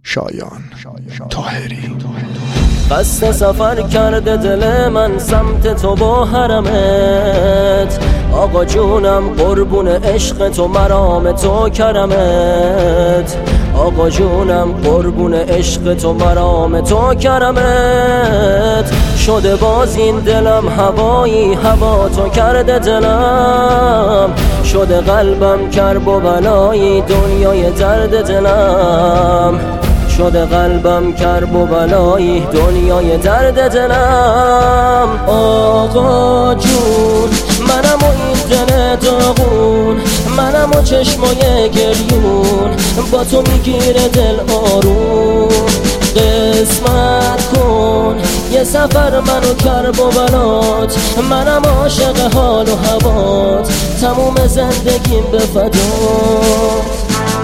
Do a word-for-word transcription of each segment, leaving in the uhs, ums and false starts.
شایان طاهری. قصد سفر کرده دل من سمت تو با حرمت، آقا جونم قربون عشق تو مرام تو کرمت، آقا جونم قربون عشق تو مرام تو کرمت. شده باز این دلم هوایی هوا تو کرده دلم، شده قلبم کرب و بلایی دنیای درد دلم، شده قلبم کرب و بلایی دنیای درد دلم. آقا جون منم و این دل داغون، منم و چشمای گریون، با تو میگیره دل آروم. قسمت کن یه سفر منو کرب و بلات، منم عاشق حال و هوات، تموم زندگیم به فدات.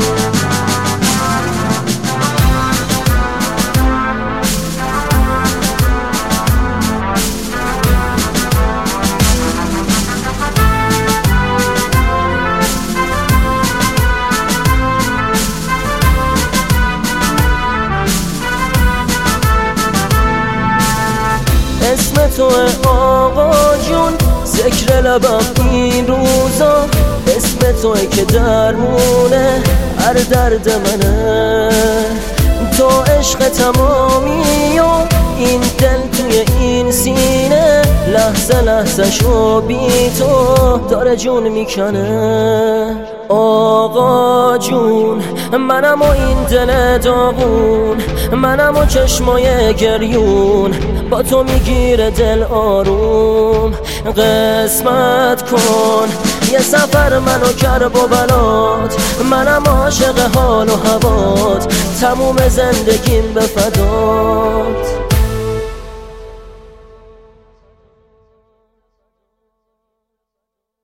اسم تو آقا جون ذکر لبم این روزا، اسم توی که درمونه هر درد منه. تو عشق تمامی و این دل توی این سینه، لحظه لحظه شو بی تو داره جون میکنه. آقا جون منم و این دل داغون، منم و چشمای گریون، با تو میگیره دل آروم. قسمت کن یه سفر منو کرب و بلات، منم عاشق حال و هوات، تموم زندگیم به فدات.